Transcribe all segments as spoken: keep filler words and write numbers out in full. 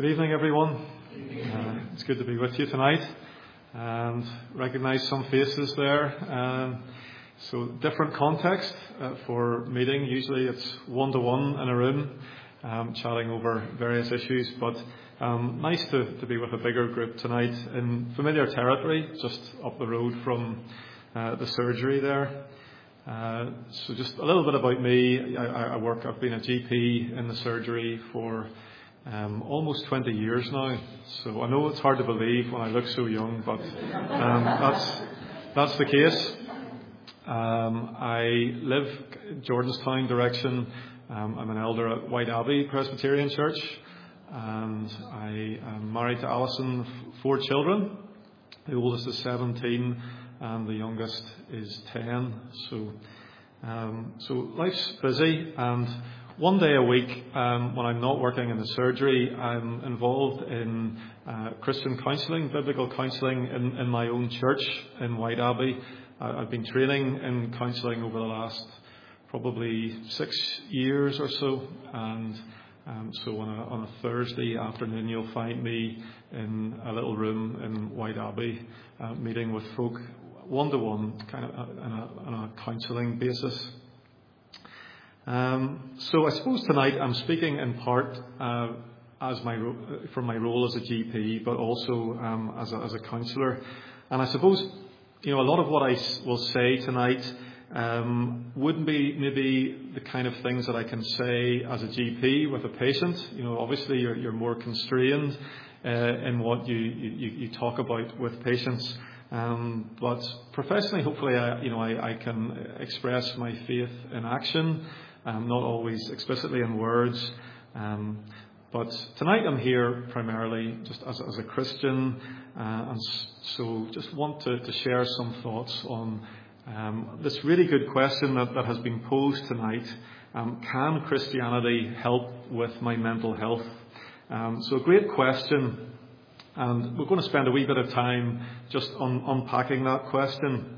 Good evening, everyone. Uh, it's good to be with you tonight and recognise some faces there. Um, so, different context uh, for meeting. Usually it's one-to-one in a room, um, chatting over various issues. But um, nice to, to be with a bigger group tonight in familiar territory, just up the road from uh, the surgery there. Uh, so, just a little bit about me. I, I work. I've been a G P in the surgery for Um, almost twenty years now, so I know it's hard to believe when I look so young, but um, that's that's the case. Um, I live Jordanstown direction. Um, I'm an elder at White Abbey Presbyterian Church, and I am married to Alison, four children. The oldest is seventeen, and the youngest is ten. So, um, so life's busy, and one day a week, um, when I'm not working in the surgery, I'm involved in uh, Christian counselling, biblical counselling in, in my own church in White Abbey. Uh, I've been training in counselling over the last probably six years or so, and um, so on a, on a Thursday afternoon you'll find me in a little room in White Abbey uh, meeting with folk one-to-one, kind of on a, on a counselling basis. Um, so I suppose tonight I'm speaking in part uh, as my ro- from my role as a G P, but also um, as a, as a counsellor. And I suppose you know a lot of what I s- will say tonight um, wouldn't be maybe the kind of things that I can say as a G P with a patient. You know, obviously you're, you're more constrained uh, in what you, you, you talk about with patients. Um, but professionally, hopefully, I, you know, I, I can express my faith in action. Um, not always explicitly in words, um, but tonight I'm here primarily just as, as a Christian, uh, and so just want to, to share some thoughts on um, this really good question that, that has been posed tonight. Um, can Christianity help with my mental health? Um, so a great question, and we're going to spend a wee bit of time just on unpacking that question.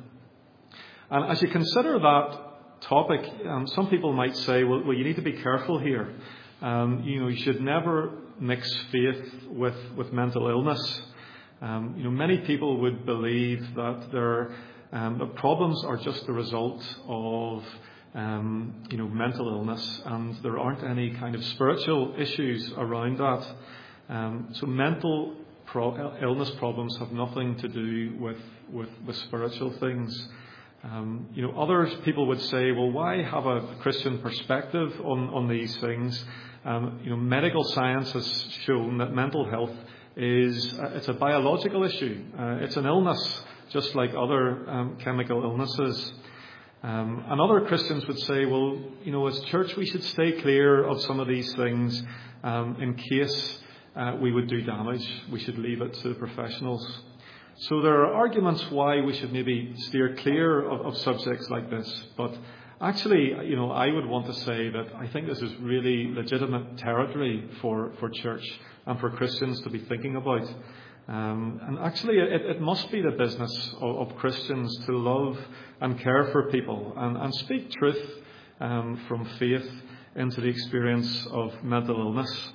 And as you consider that topic, um, some people might say, well, well, you need to be careful here. Um, you know, you should never mix faith with, with mental illness. Um, you know, many people would believe that their um, the problems are just the result of um, you know mental illness, and there aren't any kind of spiritual issues around that. Um, so mental pro- illness problems have nothing to do with with, with spiritual things. Um, you know, others people would say, well, why have a Christian perspective on, on these things? Um, you know, medical science has shown that mental health is uh, it's a biological issue. Uh, it's an illness, just like other um, chemical illnesses. Um, and other Christians would say, well, you know, as church we should stay clear of some of these things um, in case uh, we would do damage. We should leave it to the professionals. So there are arguments why we should maybe steer clear of, of subjects like this. But actually, you know, I would want to say that I think this is really legitimate territory for, for church and for Christians to be thinking about. Um, and actually, it, it must be the business of, of Christians to love and care for people and, and speak truth um, from faith into the experience of mental illness.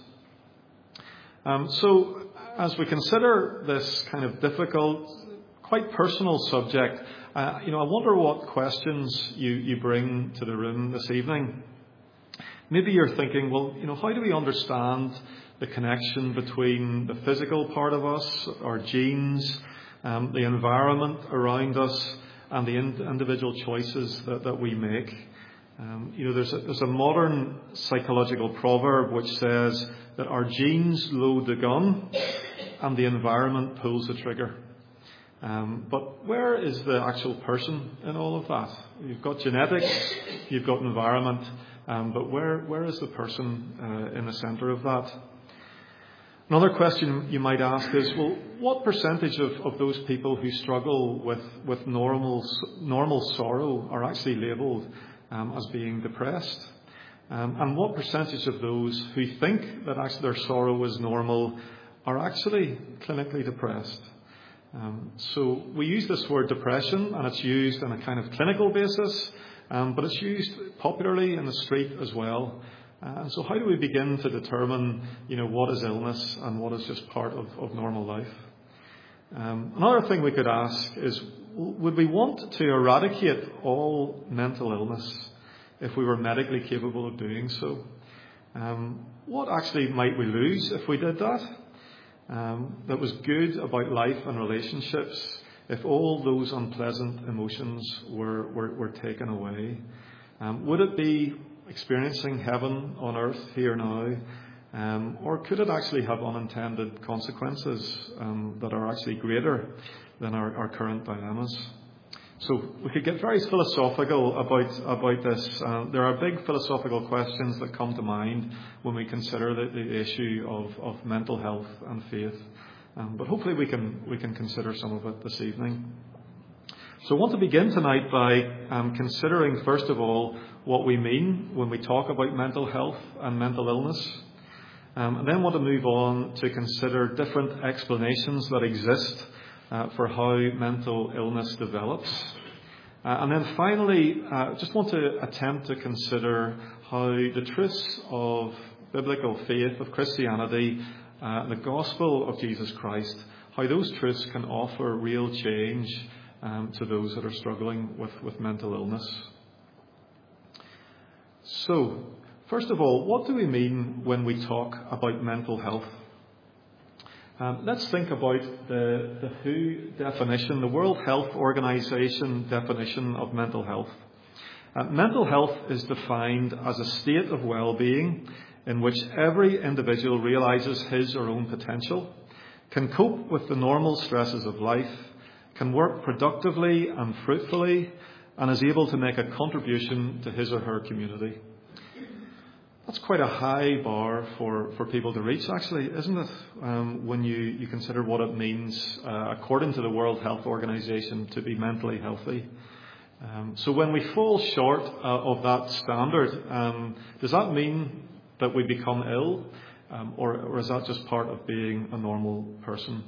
Um, so, as we consider this kind of difficult, quite personal subject, uh, you know, I wonder what questions you, you bring to the room this evening. Maybe you're thinking, well, you know, how do we understand the connection between the physical part of us, our genes, um, the environment around us, and the in- individual choices that, that we make? Um, you know, there's a, there's a modern psychological proverb which says that our genes load the gun and the environment pulls the trigger. Um, but where is the actual person in all of that? You've got genetics, you've got environment, um, but where where is the person uh, in the centre of that? Another question you might ask is, well, what percentage of, of those people who struggle with, with normal normal sorrow are actually labelled um, as being depressed? Um, and what percentage of those who think that actually their sorrow is normal are actually clinically depressed? Um, so we use this word depression, and it's used on a kind of clinical basis, um, but it's used popularly in the street as well. Uh, and so how do we begin to determine, you know, what is illness and what is just part of, of normal life? Um, another thing we could ask is, would we want to eradicate all mental illness if we were medically capable of doing so? Um, what actually might we lose if we did that? Um, that was good about life and relationships if all those unpleasant emotions were, were, were taken away? Um, would it be experiencing heaven on earth here now? Um, or could it actually have unintended consequences um, that are actually greater than our, our current dilemmas? So we could get very philosophical about about this. Uh, there are big philosophical questions that come to mind when we consider the, the issue of, of mental health and faith. Um, but hopefully we can we can consider some of it this evening. So I want to begin tonight by um, considering, first of all, what we mean when we talk about mental health and mental illness. Um, and then want to move on to consider different explanations that exist uh, for how mental illness develops. Uh, and then finally, uh, just want to attempt to consider how the truths of biblical faith, of Christianity, uh, the gospel of Jesus Christ, how those truths can offer real change um, to those that are struggling with, with mental illness. So, first of all, what do we mean when we talk about mental health? Um, let's think about the, the W H O definition, the World Health Organization definition of mental health. Uh, mental health is defined as a state of well-being in which every individual realizes his or own potential, can cope with the normal stresses of life, can work productively and fruitfully, and is able to make a contribution to his or her community. That's quite a high bar for, for people to reach, actually, isn't it? Um, when you, you consider what it means, uh, according to the World Health Organization, to be mentally healthy. Um, so when we fall short uh, of that standard, um, does that mean that we become ill? Um, or, or is that just part of being a normal person?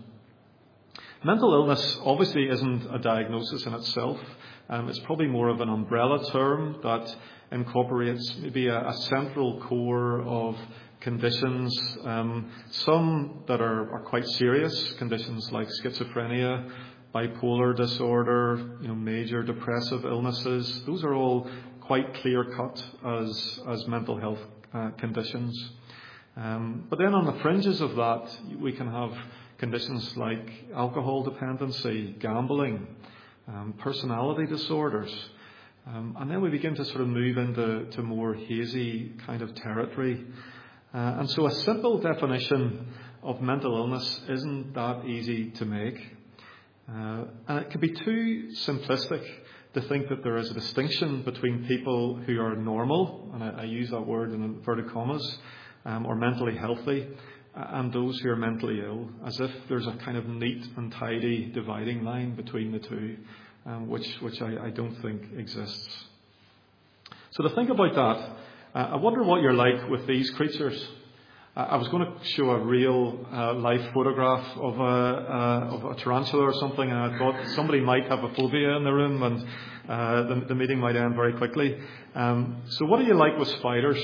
Mental illness obviously isn't a diagnosis in itself. Um, it's probably more of an umbrella term that incorporates maybe a, a central core of conditions, um, some that are, are quite serious, conditions like schizophrenia, bipolar disorder, you know, major depressive illnesses. Those are all quite clear-cut as, as mental health uh, conditions. Um, but then on the fringes of that, we can have conditions like alcohol dependency, gambling, um, personality disorders. Um, and then we begin to sort of move into to more hazy kind of territory. Uh, and so a simple definition of mental illness isn't that easy to make. Uh, and it can be too simplistic to think that there is a distinction between people who are normal, and I, I use that word in inverted commas, um, or mentally healthy, and those who are mentally ill, as if there's a kind of neat and tidy dividing line between the two, um, which which I, I don't think exists. So to think about that, uh, I wonder what you're like with these creatures. Uh, I was going to show a real uh, life photograph of a, uh, of a tarantula or something, and I thought somebody might have a phobia in the room, and uh, the, the meeting might end very quickly. Um, so what are you like with spiders?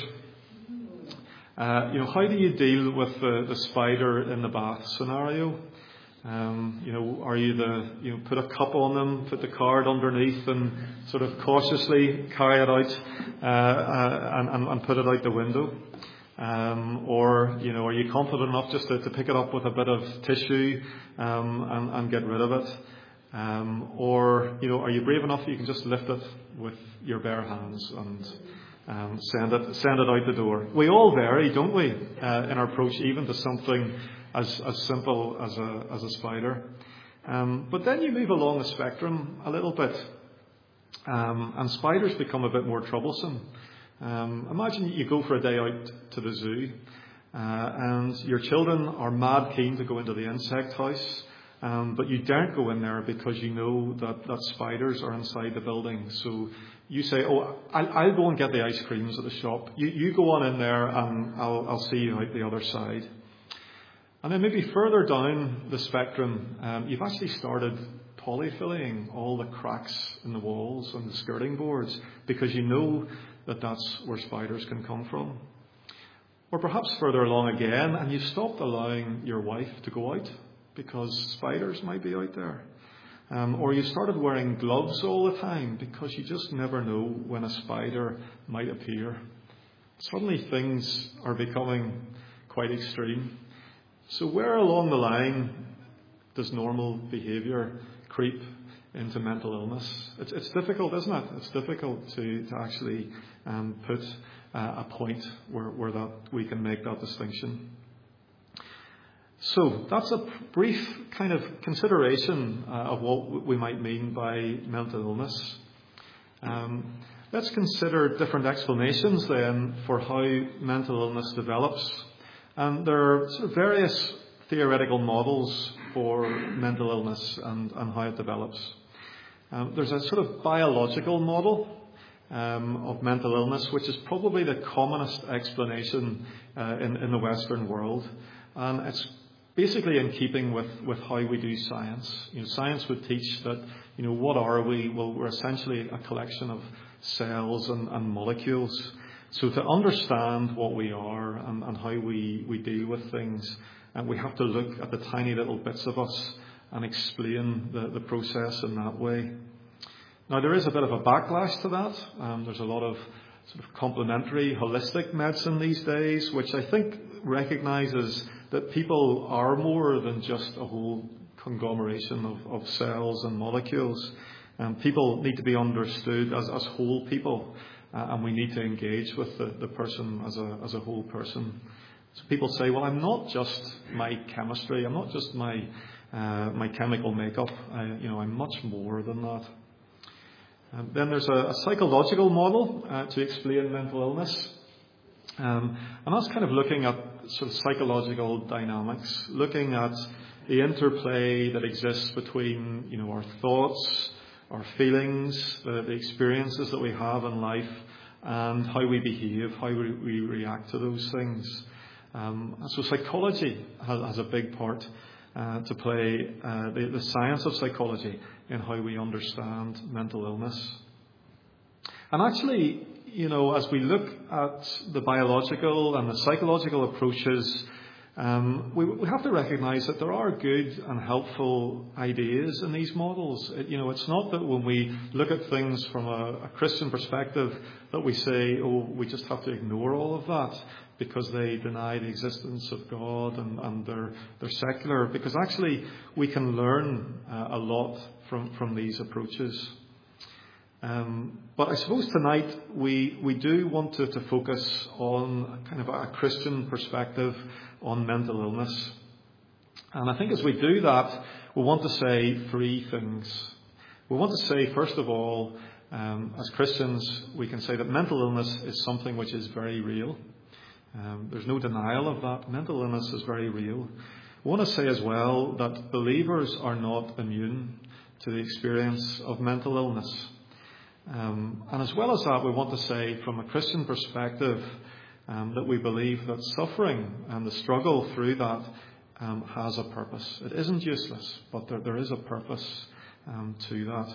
Uh, you know, how do you deal with the, the spider in the bath scenario? Um, you know, are you the, you know, put a cup on them, put the card underneath and sort of cautiously carry it out uh, uh, and, and, and put it out the window? Um, or, you know, are you confident enough just to, to pick it up with a bit of tissue um, and, and get rid of it? Um, or, you know, are you brave enough that you can just lift it with your bare hands and um, send it send it out the door? We all vary, don't we, uh, in our approach even to something as, as simple as a, as a spider. Um, but then you move along the spectrum a little bit, um, and spiders become a bit more troublesome. Um, imagine you go for a day out to the zoo, uh, and your children are mad keen to go into the insect house, um, but you daren't go in there because you know that, that spiders are inside the building. So you say, oh, I'll, I'll go and get the ice creams at the shop. You, you go on in there and I'll, I'll see you out the other side. And then maybe further down the spectrum, um, you've actually started polyfilling all the cracks in the walls and the skirting boards because you know that that's where spiders can come from. Or perhaps further along again, and you've stopped allowing your wife to go out because spiders might be out there. Um, or you started wearing gloves all the time because you just never know when a spider might appear. Suddenly things are becoming quite extreme. So where along the line does normal behaviour creep into mental illness? It's, it's difficult, isn't it? It's difficult to, to actually um, put uh, a point where, where that we can make that distinction. So that's a brief kind of consideration uh, of what we might mean by mental illness. Um, let's consider different explanations then for how mental illness develops. And there are sort of various theoretical models for mental illness and, and how it develops. Um, there's a sort of biological model um, of mental illness, which is probably the commonest explanation uh, in, in the Western world. And it's basically in keeping with, with how we do science. You know, science would teach that, you know, what are we? Well, we're essentially a collection of cells and, and molecules. So to understand what we are and, and how we, we deal with things, and we have to look at the tiny little bits of us and explain the, the process in that way. Now, there is a bit of a backlash to that. Um, there's a lot of sort of complementary, holistic medicine these days, which I think recognises that people are more than just a whole conglomeration of, of cells and molecules. Um, people need to be understood as, as whole people, uh, and we need to engage with the, the person as a, as a whole person. So people say, well, I'm not just my chemistry, I'm not just my uh, my chemical makeup, I, you know, I'm much more than that. Um, then there's a, a psychological model uh, to explain mental illness. Um, and that's kind of looking at sort of psychological dynamics, looking at the interplay that exists between, you know, our thoughts, our feelings, the, the experiences that we have in life, and how we behave, how we, we react to those things. Um, and so psychology has, has a big part uh, to play, uh, the, the science of psychology in how we understand mental illness. And actually, you know, as we look at the biological and the psychological approaches, um, we, we have to recognise that there are good and helpful ideas in these models. It, you know, it's not that when we look at things from a, a Christian perspective that we say, oh, we just have to ignore all of that because they deny the existence of God and, and they're, they're secular. Because actually, we can learn uh, a lot from, from these approaches. Um, but I suppose tonight we, we do want to, to focus on kind of a Christian perspective on mental illness. And I think as we do that, we want to say three things. We want to say, first of all, um, as Christians, we can say that mental illness is something which is very real. Um, there's no denial of that. Mental illness is very real. We want to say as well that believers are not immune to the experience of mental illness. Um, and as well as that, we want to say from a Christian perspective um, that we believe that suffering and the struggle through that um, has a purpose. It isn't useless, but there, there is a purpose um, to that.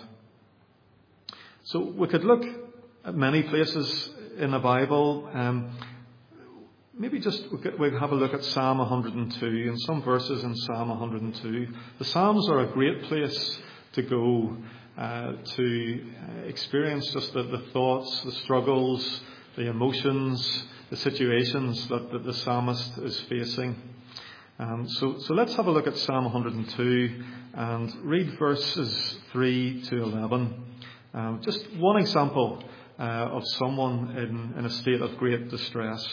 So we could look at many places in the Bible. Um, maybe just we could, we'd have a look at Psalm one hundred two and some verses in Psalm one hundred two. The Psalms are a great place to go Uh, to uh, experience just the, the thoughts, the struggles, the emotions, the situations that, that the psalmist is facing. Um, so, so let's have a look at Psalm one hundred two and read verses three to eleven. Um, just one example uh, of someone in, in a state of great distress.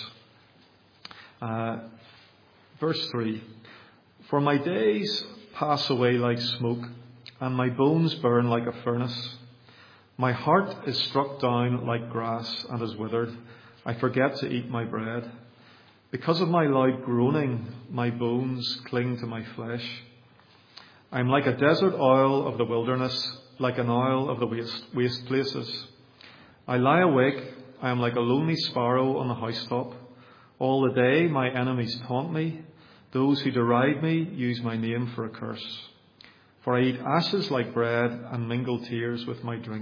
Uh, verse three. For my days pass away like smoke, and my bones burn like a furnace. My heart is struck down like grass and is withered. I forget to eat my bread. Because of my loud groaning, my bones cling to my flesh. I am like a desert oil of the wilderness, like an oil of the waste, waste places. I lie awake. I am like a lonely sparrow on the housetop. All the day my enemies taunt me. Those who deride me use my name for a curse. For I eat ashes like bread and mingle tears with my drink.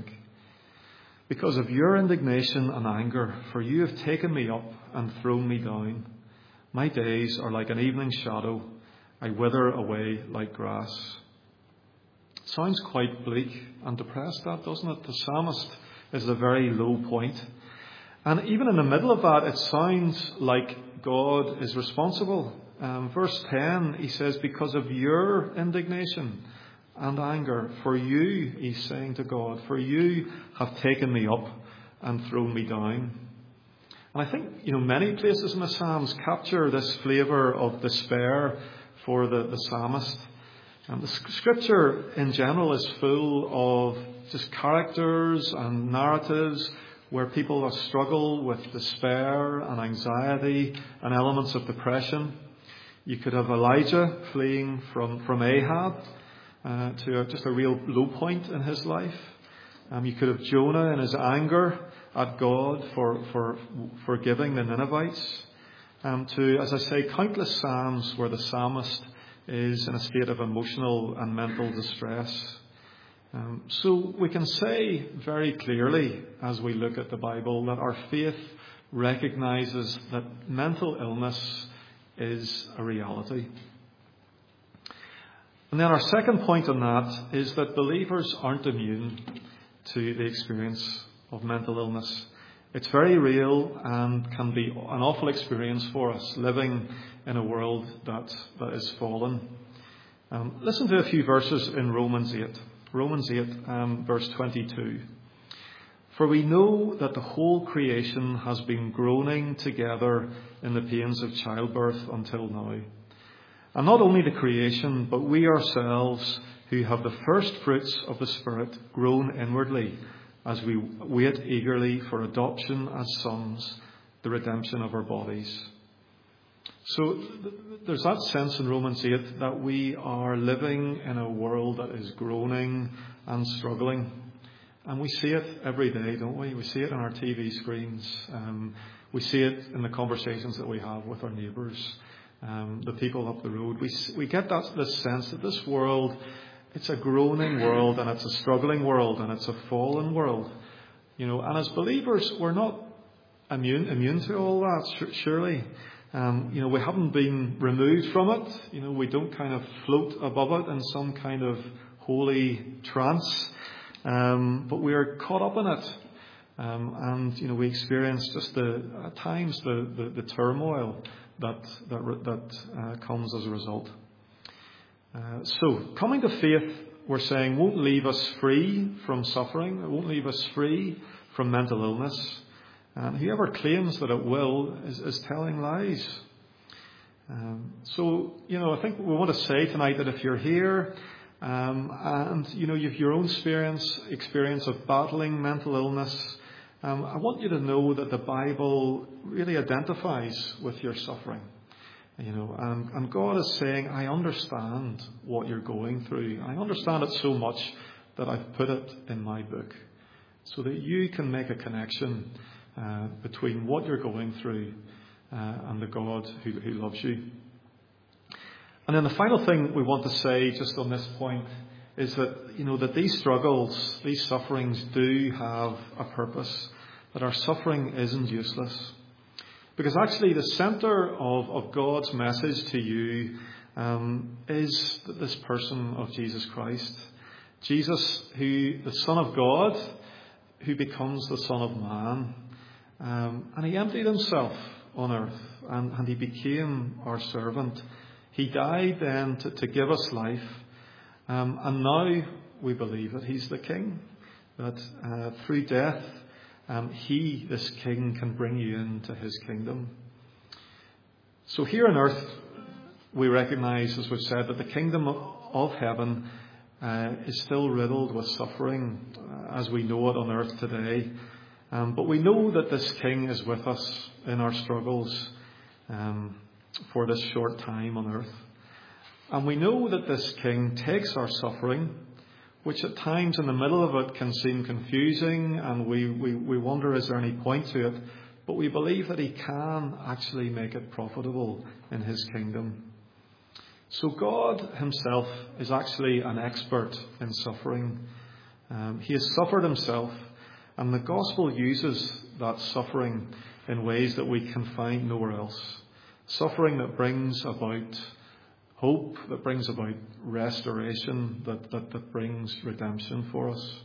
Because of your indignation and anger, for you have taken me up and thrown me down. My days are like an evening shadow. I wither away like grass. Sounds quite bleak and depressed, that, doesn't it? The psalmist is at a very low point. And even in the middle of that, it sounds like God is responsible. Um, verse ten, he says, because of your indignation and anger, for you, he's saying to God, for you have taken me up and thrown me down. And I think, you know, many places in the Psalms capture this flavour of despair for the, the psalmist. And the scripture in general is full of just characters and narratives where people struggle with despair and anxiety and elements of depression. You could have Elijah fleeing from, from Ahab uh, to a, just a real low point in his life. Um, you could have Jonah in his anger at God for, for forgiving the Ninevites. Um, to, as I say, countless psalms where the psalmist is in a state of emotional and mental distress. Um, so we can say very clearly as we look at the Bible that our faith recognises that mental illness is a reality. And then our second point on that is that believers aren't immune to the experience of mental illness. It's very real and can be an awful experience for us living in a world that, that is fallen. Um, listen to a few verses in Romans eight. Romans eight, um, verse twenty-two. For we know that the whole creation has been groaning together in the pains of childbirth until now. And not only the creation, but we ourselves who have the first fruits of the Spirit groan inwardly as we wait eagerly for adoption as sons, the redemption of our bodies. So there's that sense in Romans eight that we are living in a world that is groaning and struggling. And we see it every day, don't we? We see it on our T V screens. Um, we see it in the conversations that we have with our neighbours, um, the people up the road. We we get that this sense that this world, it's a groaning world and it's a struggling world and it's a fallen world. You know, and as believers, we're not immune immune to all that, surely. Um, you know, we haven't been removed from it. You know, we don't kind of float above it in some kind of holy trance. Um, but we are caught up in it. Um, and, you know, we experience just the, at times, the, the, the turmoil that, that, that uh, comes as a result. Uh, so, coming to faith, we're saying, won't leave us free from suffering. It won't leave us free from mental illness. And whoever claims that it will is, is telling lies. Um, so, you know, I think we want to say tonight that if you're here um, and, you know, you have your own experience, experience of battling mental illness, um, I want you to know that the Bible really identifies with your suffering. You know, and, and God is saying, I understand what you're going through. I understand it so much that I've put it in my book so that you can make a connection Uh, between what you're going through uh, and the God who, who loves you. And then the final thing we want to say just on this point is that, you know, that these struggles, these sufferings do have a purpose, that our suffering isn't useless. Because actually the centre of, of God's message to you um, is this person of Jesus Christ. Jesus, who the Son of God, who becomes the Son of Man. Um, and he emptied himself on earth and, and he became our servant. He died then to, to give us life. Um, and now we believe that he's the King. That uh, through death, um, he, this King, can bring you into his kingdom. So here on earth, we recognise, as we've said, that the kingdom of heaven uh, is still riddled with suffering uh, as we know it on earth today. Um, but we know that this King is with us in our struggles um, for this short time on earth. And we know that this King takes our suffering, which at times in the middle of it can seem confusing, and we, we, we wonder, is there any point to it? But we believe that he can actually make it profitable in his kingdom. So God himself is actually an expert in suffering. Um, he has suffered himself. And the gospel uses that suffering in ways that we can find nowhere else. Suffering that brings about hope, that brings about restoration, that, that, that brings redemption for us.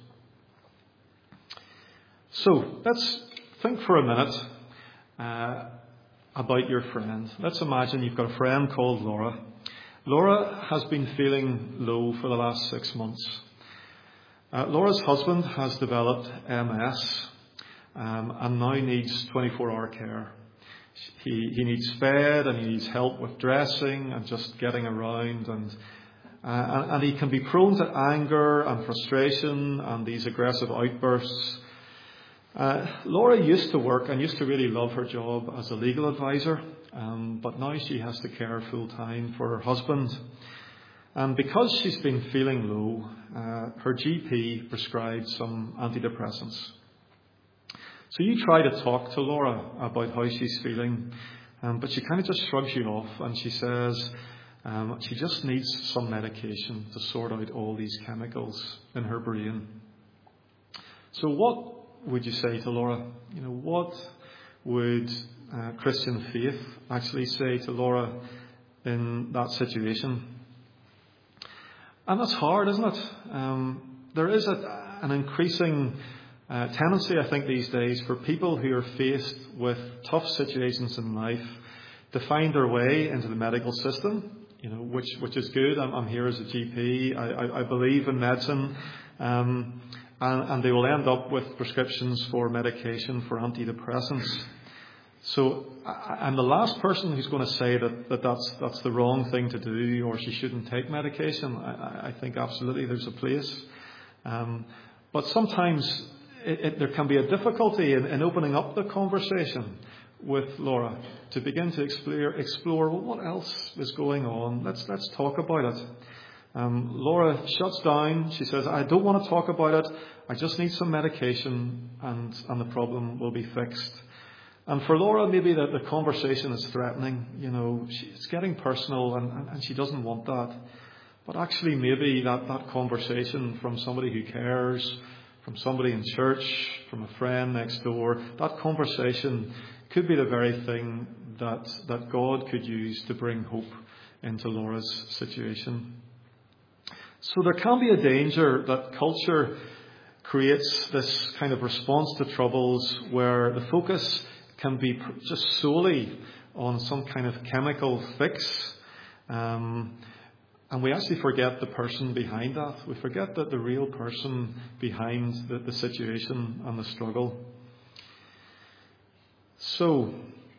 So, let's think for a minute uh, about your friend. Let's imagine you've got a friend called Laura. Laura has been feeling low for the last six months. Uh, Laura's husband has developed M S um, and now needs twenty-four hour care. He, he needs fed and he needs help with dressing and just getting around, and, uh, and, and he can be prone to anger and frustration and these aggressive outbursts. Uh, Laura used to work and used to really love her job as a legal advisor, um, but now she has to care full time for her husband. And because she's been feeling low, uh, her G P prescribed some antidepressants. So you try to talk to Laura about how she's feeling, um, but she kind of just shrugs you off, and she says um, she just needs some medication to sort out all these chemicals in her brain. So what would you say to Laura? You know, what would uh, Christian faith actually say to Laura in that situation? And that's hard, isn't it? Um, there is a, an increasing uh, tendency, I think, these days for people who are faced with tough situations in life to find their way into the medical system, you know, which which is good. I'm, I'm here as a G P. I, I, I believe in medicine. Um, And, and they will end up with prescriptions for medication for antidepressants. So I, I'm the last person who's going to say that, that that's, that's the wrong thing to do, or she shouldn't take medication. I, I think absolutely there's a place. Um, but sometimes it, it, there can be a difficulty in, in opening up the conversation with Laura to begin to explore, explore well, what else is going on. Let's, let's talk about it. Um, Laura shuts down. She says, I don't want to talk about it. I just need some medication and, and the problem will be fixed. And for Laura, maybe the, the conversation is threatening. You know, she, it's getting personal and, and, and she doesn't want that. But actually maybe that, that conversation from somebody who cares, from somebody in church, from a friend next door, that conversation could be the very thing that, that God could use to bring hope into Laura's situation. So there can be a danger that culture creates this kind of response to troubles where the focus can be just solely on some kind of chemical fix. Um, and we actually forget the person behind that. We forget that the real person behind the, the situation and the struggle. So,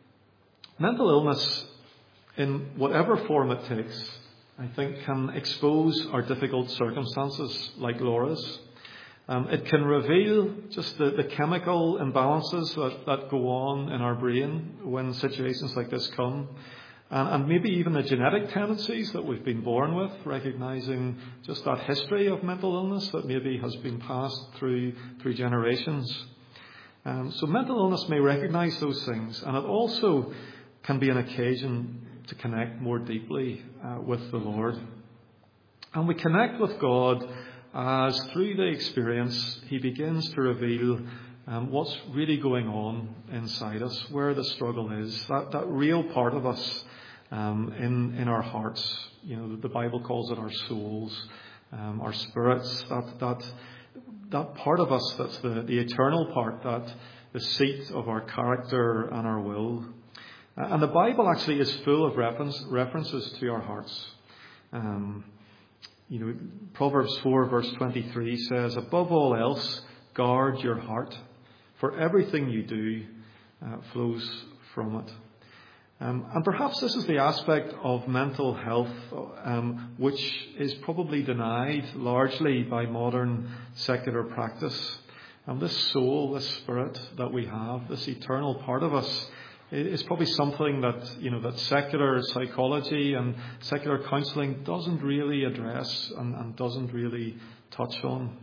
mental illness, in whatever form it takes, I think can expose our difficult circumstances like Laura's. Um, it can reveal just the, the chemical imbalances that, that go on in our brain when situations like this come. And, and maybe even the genetic tendencies that we've been born with, recognising just that history of mental illness that maybe has been passed through, through generations. Um, so mental illness may recognise those things, and it also can be an occasion to connect more deeply uh, with the Lord. And we connect with God as through the experience He begins to reveal um, what's really going on inside us, where the struggle is, that, that real part of us um, in, in our hearts. You know, the Bible calls it our souls, um, our spirits, that, that, that part of us that's the, the eternal part, that the seat of our character and our will. And the Bible actually is full of reference, references to our hearts. Um, you know, Proverbs four verse twenty-three says, above all else, guard your heart, for everything you do uh, flows from it. Um, and perhaps this is the aspect of mental health um, which is probably denied largely by modern secular practice. And this soul, this spirit that we have, this eternal part of us, is probably something that, you know, that secular psychology and secular counselling doesn't really address and, and doesn't really touch on.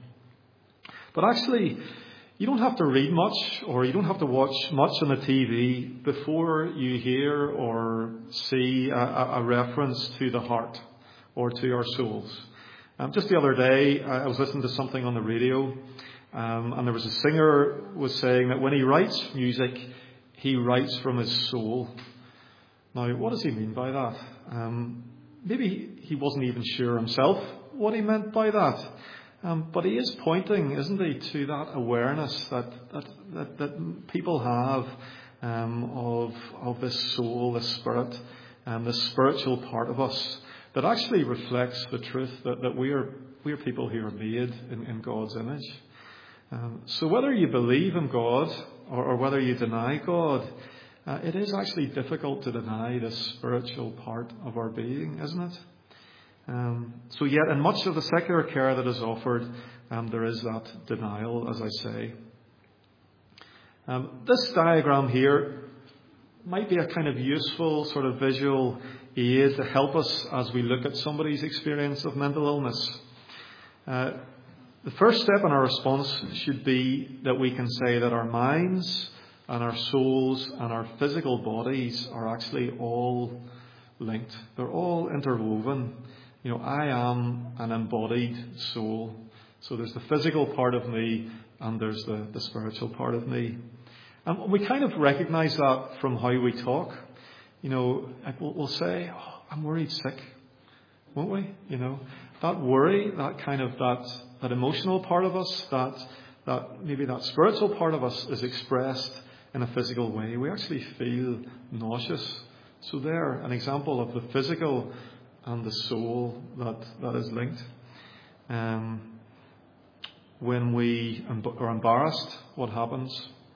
But actually, you don't have to read much or you don't have to watch much on the T V before you hear or see a, a reference to the heart or to our souls. Um, just the other day, I was listening to something on the radio, um, and there was a singer was saying that when he writes music, he writes from his soul. Now, what does he mean by that? Um, maybe he wasn't even sure himself what he meant by that. Um, but he is pointing, isn't he, to that awareness that that, that, that people have um, of of this soul, this spirit, and this spiritual part of us that actually reflects the truth that, that we are we are people who are made in, in God's image. Um, so whether you believe in God or, or whether you deny God, uh, it is actually difficult to deny this spiritual part of our being, isn't it? Um, so yet in much of the secular care that is offered, um, there is that denial, as I say. Um, this diagram here might be a kind of useful sort of visual aid to help us as we look at somebody's experience of mental illness. Uh, the first step in our response should be that we can say that our minds and our souls and our physical bodies are actually all linked. They're all interwoven. You know, I am an embodied soul. So there's the physical part of me and there's the, the spiritual part of me. And we kind of recognize that from how we talk. You know, we'll, we'll say, oh, I'm worried sick, won't we? You know, that worry, that kind of, that, that emotional part of us, that, that maybe that spiritual part of us is expressed in a physical way. We actually feel nauseous. So there, an example of the physical and the soul that, that is linked. Um, when we are embarrassed, what happens?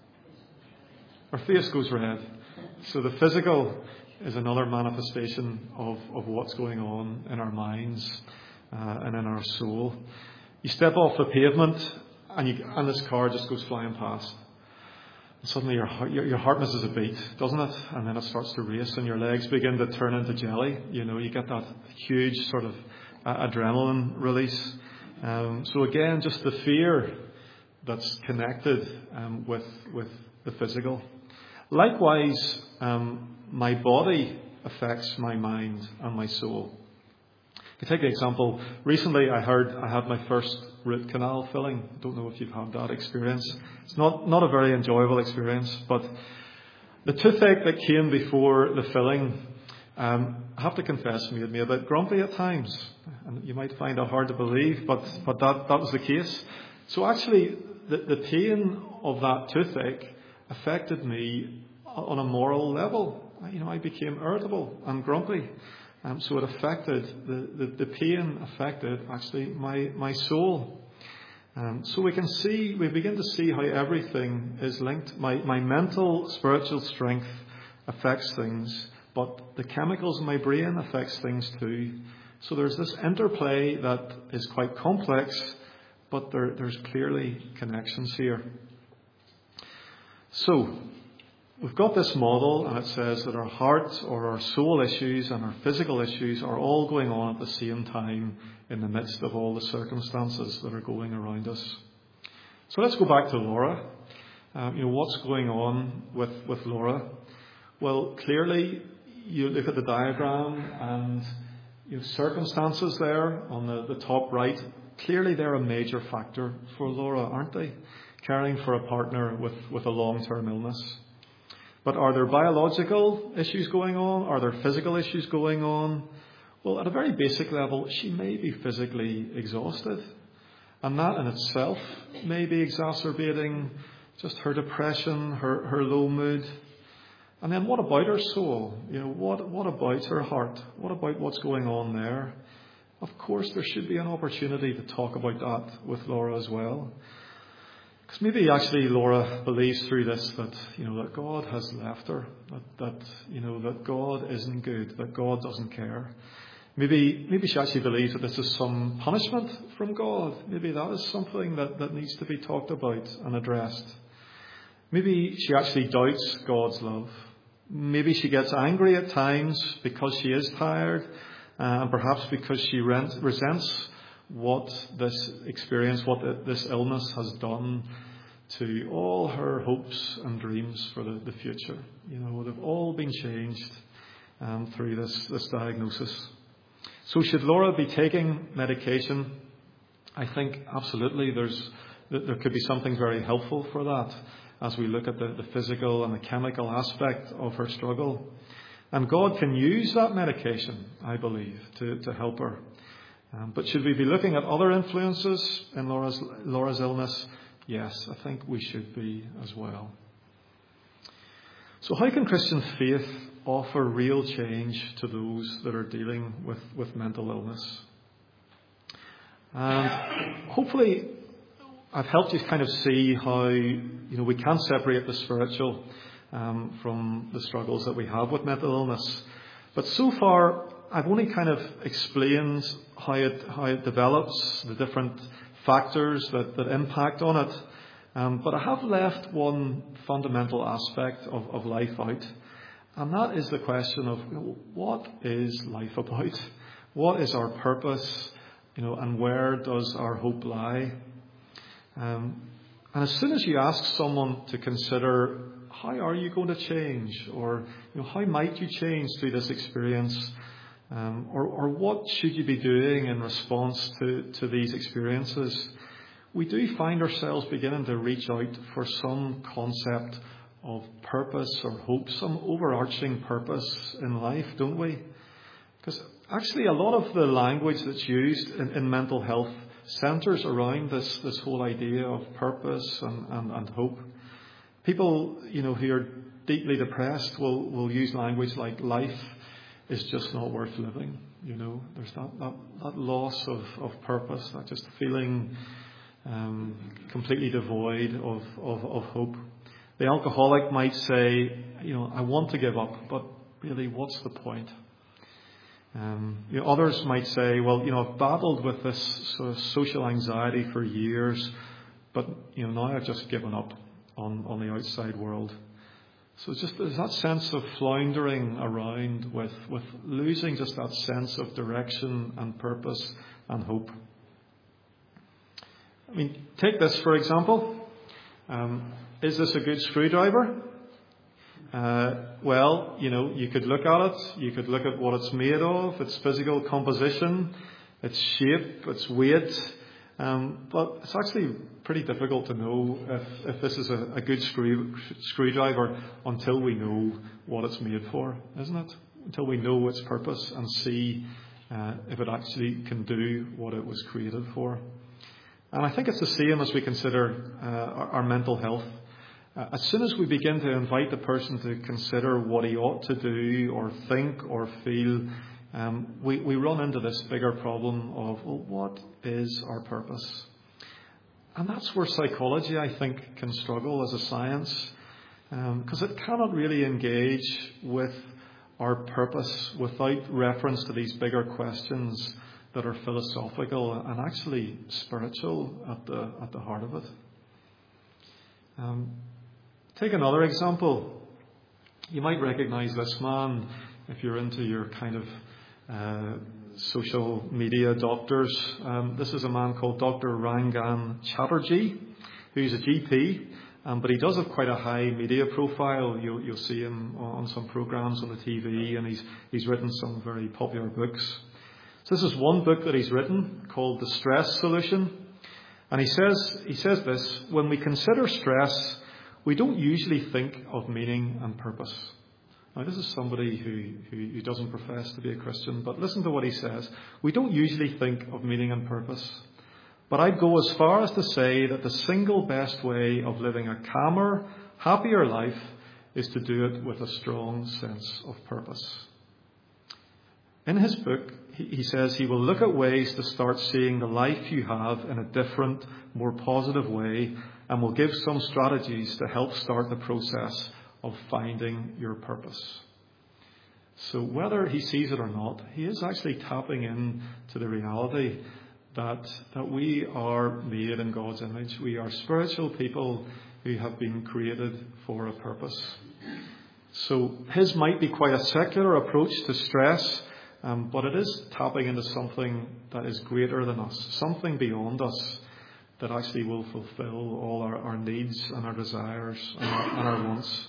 Our face goes red. So the physical is another manifestation of, of what's going on in our minds uh, and in our soul. You step off the pavement and, you, and this car just goes flying past. And suddenly your heart, your, your heart misses a beat, doesn't it? And then it starts to race and your legs begin to turn into jelly. You know, you get that huge sort of uh, adrenaline release. Um, so again, just the fear that's connected um, with, with the physical. Likewise, um, my body affects my mind and my soul. To take an example, recently I heard I had my first root canal filling. I don't know if you've had that experience. It's not, not a very enjoyable experience, but the toothache that came before the filling, um, I have to confess, made me a bit grumpy at times. And you might find it hard to believe, but, but that, that was the case. So actually, the, the pain of that toothache affected me on a moral level. You know, I became irritable and grumpy. Um, so it affected, the, the, the pain affected actually my, my soul. Um, so we can see, we begin to see how everything is linked. My, my mental, spiritual strength affects things, but the chemicals in my brain affects things too. So there's this interplay that is quite complex, but there, there's clearly connections here. So, we've got this model and it says that our heart or our soul issues and our physical issues are all going on at the same time in the midst of all the circumstances that are going around us. So let's go back to Laura. Um, you know, what's going on with, with Laura? Well, clearly you look at the diagram and you have circumstances there on the, the top right. Clearly they're a major factor for Laura, aren't they? Caring for a partner with, with a long-term illness. But are there biological issues going on? Are there physical issues going on? Well, at a very basic level, she may be physically exhausted. And that in itself may be exacerbating just her depression, her, her low mood. And then what about her soul? You know, what, what about her heart? What about what's going on there? Of course, there should be an opportunity to talk about that with Laura as well. Because maybe actually Laura believes through this that, you know, that God has left her, that, that, you know, that God isn't good, that God doesn't care. Maybe, maybe she actually believes that this is some punishment from God. Maybe that is something that, that needs to be talked about and addressed. Maybe she actually doubts God's love. Maybe she gets angry at times because she is tired, uh, and perhaps because she rent, resents what this experience, what this illness has done to all her hopes and dreams for the, the future. You know, they've all been changed um, through this, this diagnosis. So should Laura be taking medication? I think absolutely there's there could be something very helpful for that as we look at the, the physical and the chemical aspect of her struggle. And God can use that medication, I believe, to, to help her. Um, but should we be looking at other influences in Laura's, Laura's illness? Yes, I think we should be as well. So how can Christian faith offer real change to those that are dealing with, with mental illness? And hopefully I've helped you kind of see how, you know, we can separate the spiritual um, from the struggles that we have with mental illness. But so far, I've only kind of explained how it how it develops, the different factors that, that impact on it. Um, but I have left one fundamental aspect of, of life out, and that is the question of, you know, what is life about? What is our purpose? You know, and where does our hope lie? Um, and as soon as you ask someone to consider, how are you going to change? Or, you know, how might you change through this experience? Um, or, or what should you be doing in response to, to these experiences? We do find ourselves beginning to reach out for some concept of purpose or hope, some overarching purpose in life, don't we? Because actually a lot of the language that's used in, in mental health centres around this, this whole idea of purpose and, and, and hope. People, you know, who are deeply depressed will, will use language like life is just not worth living. You know, there's that, that, that loss of, of purpose, that just feeling um, completely devoid of, of, of hope. The alcoholic might say, you know, I want to give up, but really, what's the point? Um, you know, others might say, well, you know, I've battled with this sort of social anxiety for years, but, you know, now I've just given up on, on the outside world. So it's just there's that sense of floundering around with, with losing just that sense of direction and purpose and hope. I mean, take this for example. Um, is this a good screwdriver? Uh, well, you know, you could look at it, you could look at what it's made of, its physical composition, its shape, its weight, um, but it's actually pretty difficult to know if, if this is a, a good screw, screwdriver until we know what it's made for, isn't it? Until we know its purpose and see uh, if it actually can do what it was created for. And I think it's the same as we consider uh, our, our mental health. Uh, as soon as we begin to invite the person to consider what he ought to do or think or feel, um, we, we run into this bigger problem of, well, what is our purpose? And that's where psychology, I think, can struggle as a science, because um, it cannot really engage with our purpose without reference to these bigger questions that are philosophical and actually spiritual at the at the heart of it. Um, Take another example. You might recognize this man if you're into your kind of uh, social media doctors. Um, this is a man called Doctor Rangan Chatterjee, who's a G P, um, but he does have quite a high media profile. You'll, you'll see him on some programs on the T V, and he's he's written some very popular books. So this is one book that he's written called The Stress Solution, and he says he says this: when we consider stress, we don't usually think of meaning and purpose. Now, this is somebody who, who, who doesn't profess to be a Christian, but listen to what he says. We don't usually think of meaning and purpose, but I'd go as far as to say that the single best way of living a calmer, happier life is to do it with a strong sense of purpose. In his book, he, he says he will look at ways to start seeing the life you have in a different, more positive way, and will give some strategies to help start the process of finding your purpose. So whether he sees it or not, he is actually tapping in to the reality that, that we are made in God's image. We are spiritual people who have been created for a purpose. So his might be quite a secular approach to stress, um, but it is tapping into something that is greater than us, something beyond us, that actually will fulfill all our, our needs and our desires and our, and our wants.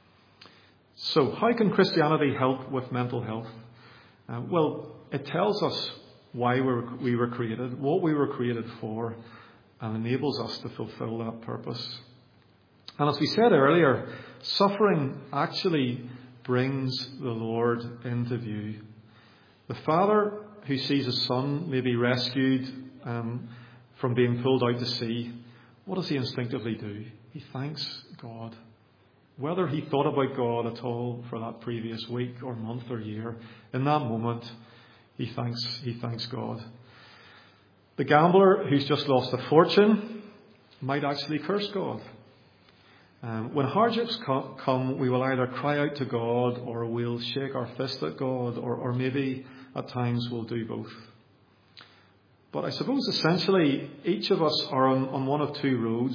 So how can Christianity help with mental health? Uh, well, it tells us why we were, we were created, what we were created for, and enables us to fulfill that purpose. And as we said earlier, suffering actually brings the Lord into view. The father who sees his son maybe rescued um, from being pulled out to sea, what does he instinctively do? He thanks God. Whether he thought about God at all for that previous week or month or year, in that moment, he thanks, he thanks God. The gambler who's just lost a fortune might actually curse God. Um, when hardships co- come, we will either cry out to God or we'll shake our fist at God, or, or maybe at times we'll do both. But I suppose essentially each of us are on, on one of two roads.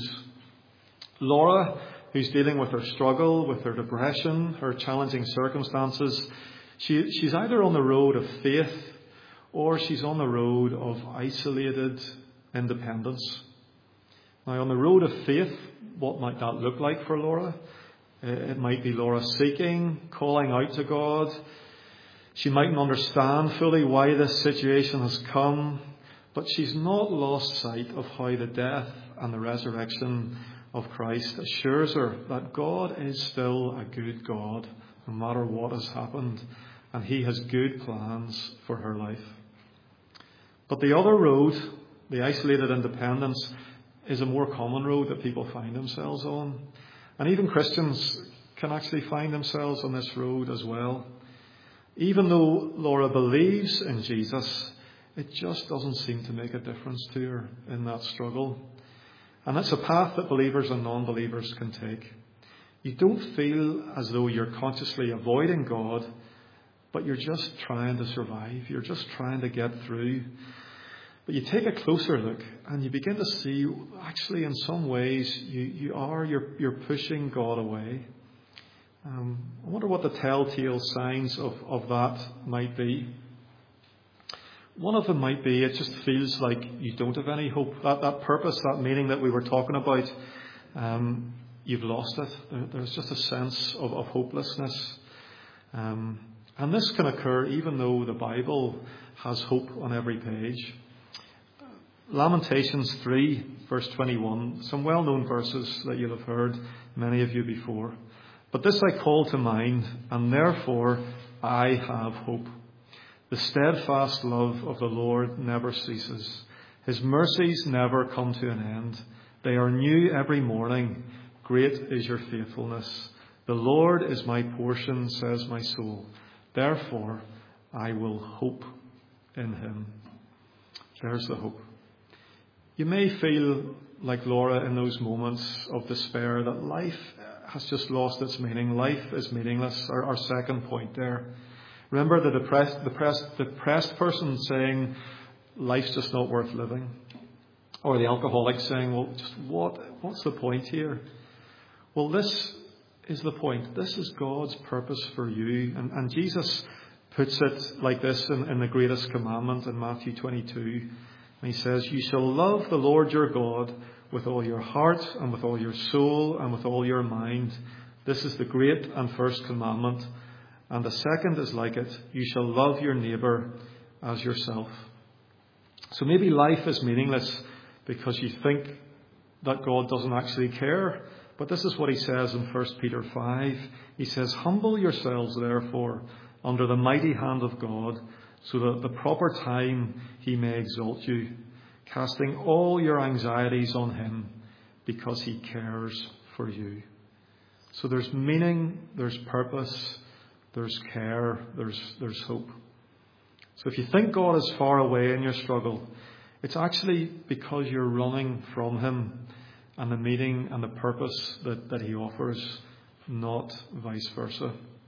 Laura, who's dealing with her struggle, with her depression, her challenging circumstances, she, she's either on the road of faith or she's on the road of isolated independence. Now, on the road of faith, what might that look like for Laura? It might be Laura seeking, calling out to God. She mightn't understand fully why this situation has come, but she's not lost sight of how the death and the resurrection of Christ assures her that God is still a good God, no matter what has happened, and he has good plans for her life. But the other road, the isolated independence, is a more common road that people find themselves on. And even Christians can actually find themselves on this road as well. Even though Laura believes in Jesus, it just doesn't seem to make a difference to her in that struggle. And it's a path that believers and non-believers can take. You don't feel as though you're consciously avoiding God, but you're just trying to survive. You're just trying to get through. But you take a closer look and you begin to see, actually, in some ways, you, you are, you're, you're pushing God away. Um, I wonder what the telltale signs of, of that might be. One of them might be, it just feels like you don't have any hope. That, that purpose, that meaning that we were talking about, um, you've lost it. There, there's just a sense of, of hopelessness. Um, and this can occur even though the Bible has hope on every page. Lamentations three, verse twenty-one, some well-known verses that you'll have heard, many of you before. But this I call to mind, and therefore I have hope. The steadfast love of the Lord never ceases. His mercies never come to an end. They are new every morning. Great is your faithfulness. The Lord is my portion, says my soul. Therefore I will hope in him. There's the hope. You may feel like Laura in those moments of despair, that life has just lost its meaning. Life is meaningless. Our, our second point there. Remember the depressed, depressed, depressed person saying, life's just not worth living. Or the alcoholic saying, well, just what? What's the point here? Well, this is the point. This is God's purpose for you. And, and Jesus puts it like this in, in the greatest commandment in Matthew twenty-two. And he says, you shall love the Lord your God with all your heart and with all your soul and with all your mind. This is the great and first commandment. And the second is like it. You shall love your neighbour as yourself. So maybe life is meaningless because you think that God doesn't actually care. But this is what he says in First Peter five. He says, humble yourselves therefore under the mighty hand of God, so that at the proper time he may exalt you, casting all your anxieties on him, because he cares for you. So there's meaning, there's purpose, there's care, there's there's hope. So if you think God is far away in your struggle, it's actually because you're running from him and the meaning and the purpose that, that he offers, not vice versa.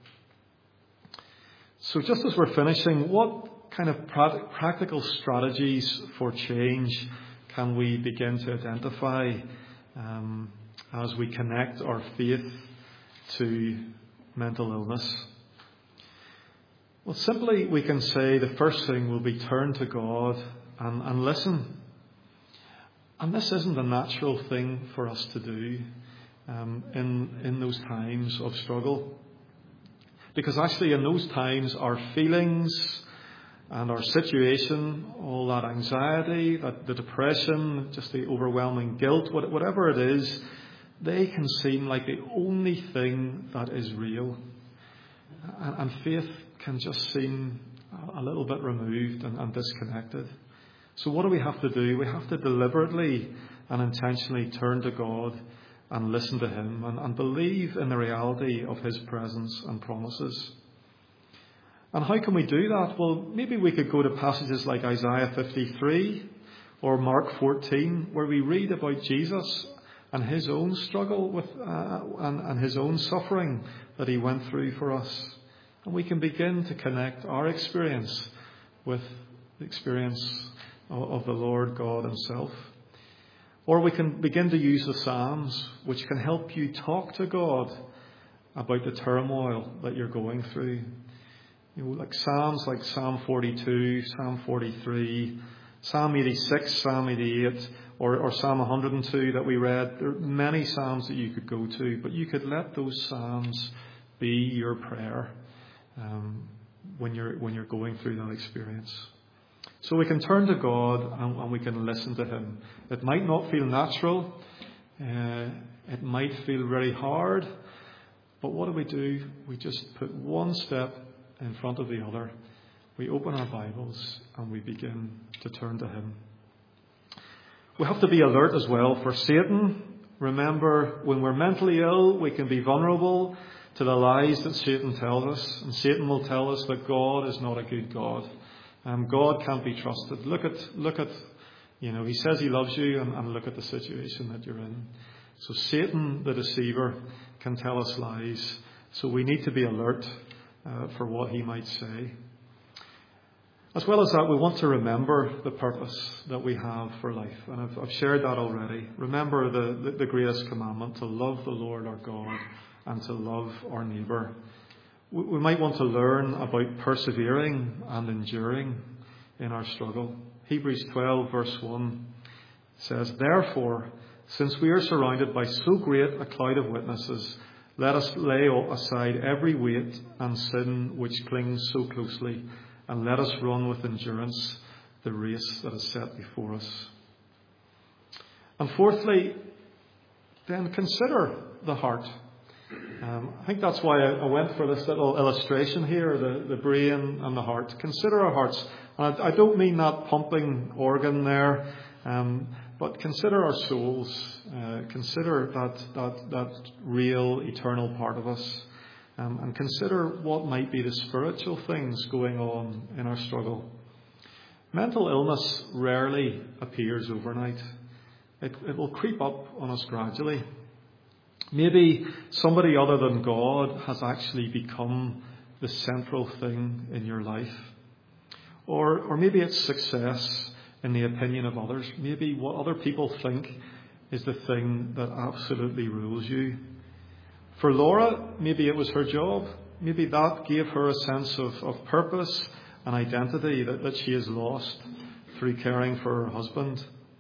So just as we're finishing, what kind of practical strategies for change can we begin to identify um, as we connect our faith to mental illness? Well, simply we can say the first thing will be turn to God and, and listen. And this isn't a natural thing for us to do um, in, in those times of struggle. Because actually in those times our feelings and our situation, all that anxiety, that the depression, just the overwhelming guilt, whatever it is, they can seem like the only thing that is real. And, and faith can just seem a little bit removed and, and disconnected. So what do we have to do? We have to deliberately and intentionally turn to God and listen to him and, and believe in the reality of his presence and promises. And how can we do that? Well, maybe we could go to passages like Isaiah fifty-three or Mark fourteen, where we read about Jesus and his own struggle with uh, and, and his own suffering that he went through for us. And we can begin to connect our experience with the experience of, of the Lord God himself. Or we can begin to use the Psalms, which can help you talk to God about the turmoil that you're going through. You know, like Psalms like Psalm forty-two, Psalm forty-three, Psalm eighty-six, Psalm eighty-eight, or, or Psalm one hundred two that we read. There are many Psalms that you could go to, but you could let those Psalms be your prayer um, when you're when you're going through that experience. So we can turn to God and, and we can listen to him. It might not feel natural. Uh, it might feel very hard. But what do we do? We just put one step in front of the other. We open our Bibles and we begin to turn to him. We have to be alert as well for Satan. Remember, when we're mentally ill, we can be vulnerable to the lies that Satan tells us. And Satan will tell us that God is not a good God. Um, God can't be trusted. Look at, look at, you know, he says he loves you, and, and look at the situation that you're in. So Satan, the deceiver, can tell us lies. So we need to be alert uh, for what he might say. As well as that, we want to remember the purpose that we have for life. And I've, I've shared that already. Remember the, the, the greatest commandment, to love the Lord our God and to love our neighbour. We might want to learn about persevering and enduring in our struggle. Hebrews twelve verse one says, "Therefore, since we are surrounded by so great a cloud of witnesses, let us lay aside every weight and sin which clings so closely, and let us run with endurance the race that is set before us." And fourthly, then consider the heart. Um, I think that's why I, I went for this little illustration here, the, the brain and the heart. Consider our hearts. And I, I don't mean that pumping organ there, um, but consider our souls. Uh, consider that, that, that real, eternal part of us. Um, and consider what might be the spiritual things going on in our struggle. Mental illness rarely appears overnight. It, it will creep up on us gradually. Maybe somebody other than God has actually become the central thing in your life. Or, or maybe it's success in the opinion of others. Maybe what other people think is the thing that absolutely rules you. For Laura, maybe it was her job. Maybe that gave her a sense of, of purpose and identity that, that she has lost through caring for her husband.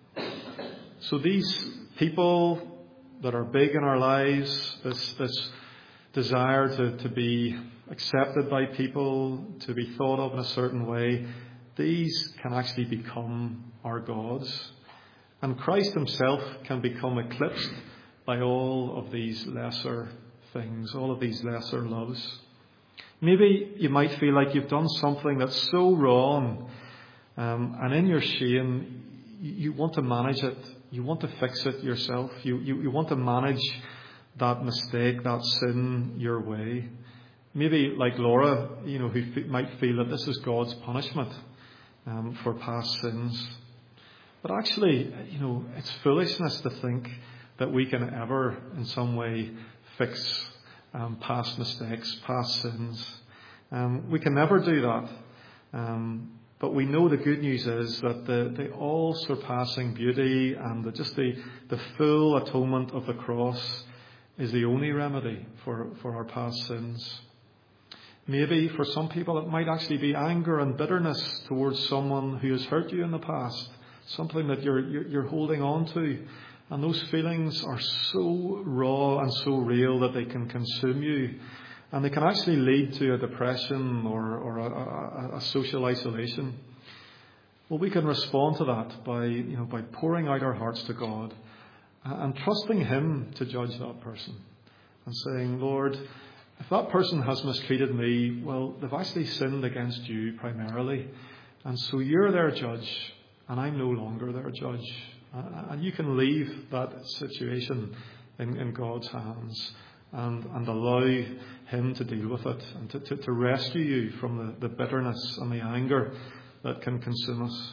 So these people that are big in our lives, this, this desire to, to be accepted by people, to be thought of in a certain way, these can actually become our gods. And Christ himself can become eclipsed by all of these lesser things, all of these lesser loves. Maybe you might feel like you've done something that's so wrong, um, and in your shame, you, you want to manage it. You want to fix it yourself. You, you, you want to manage that mistake, that sin your way. Maybe like Laura, you know, who f- might feel that this is God's punishment um, for past sins. But actually, you know, it's foolishness to think that we can ever in some way fix um, past mistakes, past sins. Um, we can never do that. Um, But we know the good news is that the, the all-surpassing beauty and the, just the, the full atonement of the cross is the only remedy for, for our past sins. Maybe for some people it might actually be anger and bitterness towards someone who has hurt you in the past, something that you're, you're, you're holding on to. And those feelings are so raw and so real that they can consume you. And they can actually lead to a depression or, or a, a, a social isolation. Well, we can respond to that by, you know, by pouring out our hearts to God and trusting him to judge that person and saying, Lord, if that person has mistreated me, well, they've actually sinned against you primarily. And so you're their judge, and I'm no longer their judge. And you can leave that situation in, in God's hands and, and allow Him to deal with it and to, to, to rescue you from the, the bitterness and the anger that can consume us.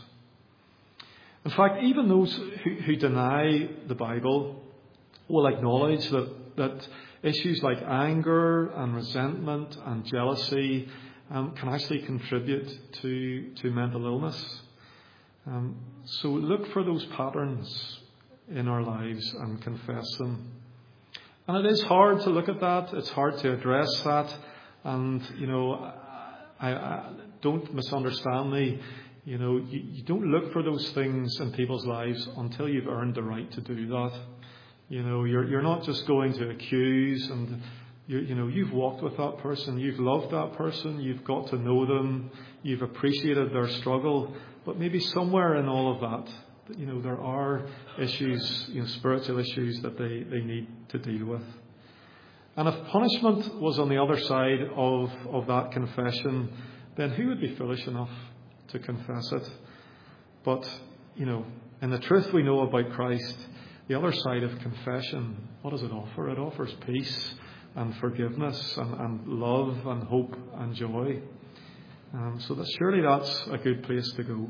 In fact, even those who, who deny the Bible will acknowledge that, that issues like anger and resentment and jealousy um, can actually contribute to, to mental illness. Um, so look for those patterns in our lives and confess them. And it is hard to look at that. It's hard to address that. And, you know, I, I don't misunderstand me. You know, you, you don't look for those things in people's lives until you've earned the right to do that. You know, you're you're not just going to accuse, and you you know you've walked with that person, you've loved that person, you've got to know them, you've appreciated their struggle, but maybe somewhere in all of that, you know, there are issues, you know, spiritual issues that they, they need to deal with. And if punishment was on the other side of of that confession, then who would be foolish enough to confess it? But, you know, in the truth we know about Christ, the other side of confession, what does it offer? It offers peace and forgiveness and, and love and hope and joy. Um, so that surely that's a good place to go.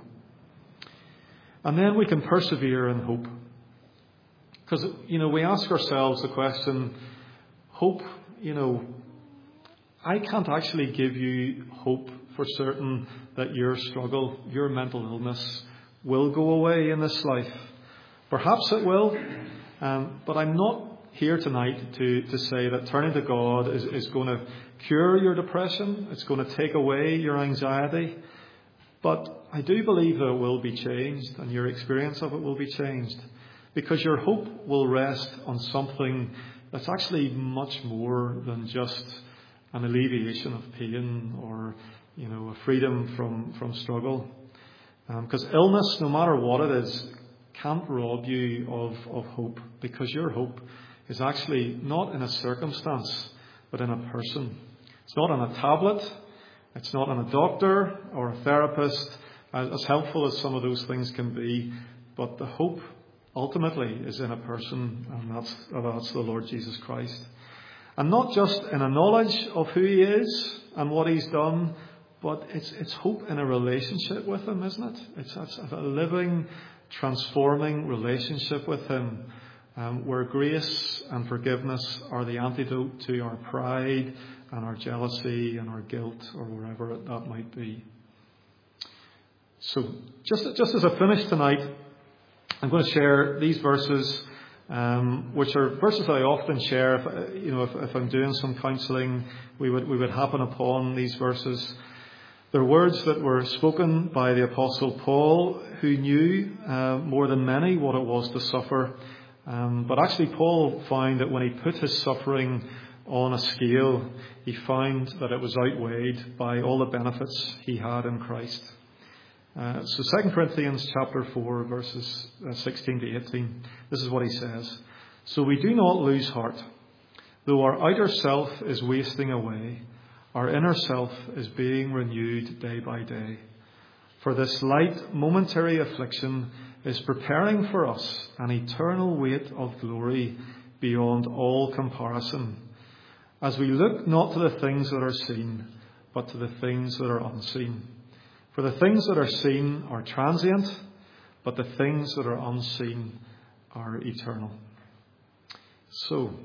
And then we can persevere in hope. Because, you know, we ask ourselves the question, hope, you know, I can't actually give you hope for certain that your struggle, your mental illness will go away in this life. Perhaps it will, um, but I'm not here tonight to, to say that turning to God is, is going to cure your depression. It's going to take away your anxiety. But I do believe that it will be changed, and your experience of it will be changed, because your hope will rest on something that's actually much more than just an alleviation of pain or, you know, a freedom from, from struggle. Because um, illness, no matter what it is, can't rob you of, of hope, because your hope is actually not in a circumstance, but in a person. It's not on a tablet. It's not on a doctor or a therapist, as, as helpful as some of those things can be. But the hope ultimately is in a person, and that's, that's the Lord Jesus Christ. And not just in a knowledge of who He is and what He's done, but it's it's hope in a relationship with Him, isn't it? It's, it's a living, transforming relationship with Him, um, where grace and forgiveness are the antidote to our pride and our jealousy and our guilt, or wherever that might be. So, just just as I finish tonight, I'm going to share these verses, um, which are verses that I often share. If, you know, if, if I'm doing some counselling, we would we would happen upon these verses. They're words that were spoken by the Apostle Paul, who knew uh, more than many what it was to suffer. Um, but actually, Paul found that when he put his suffering on a scale, he found that it was outweighed by all the benefits he had in Christ. Uh, so Second Corinthians chapter four, verses sixteen to eighteen, this is what he says. So we do not lose heart. Though our outer self is wasting away, our inner self is being renewed day by day. For this light momentary affliction is preparing for us an eternal weight of glory beyond all comparison, as we look not to the things that are seen, but to the things that are unseen. For the things that are seen are transient, but the things that are unseen are eternal. So,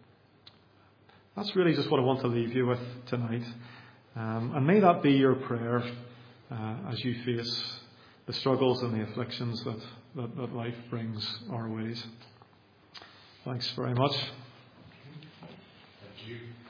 that's really just what I want to leave you with tonight. Um, and may that be your prayer uh, as you face the struggles and the afflictions that, that, that life brings our ways. Thanks very much. Thank you.